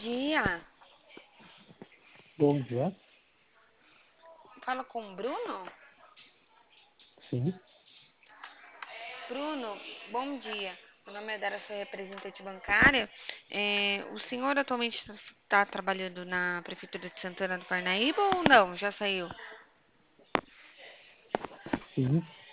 dia. Bom dia. Fala com o Bruno? Sim, Bruno, bom dia. Meu nome é Dara, sou representante bancária. O senhor atualmente está trabalhando na Prefeitura de Santana do Parnaíba ou não? Já saiu? sim.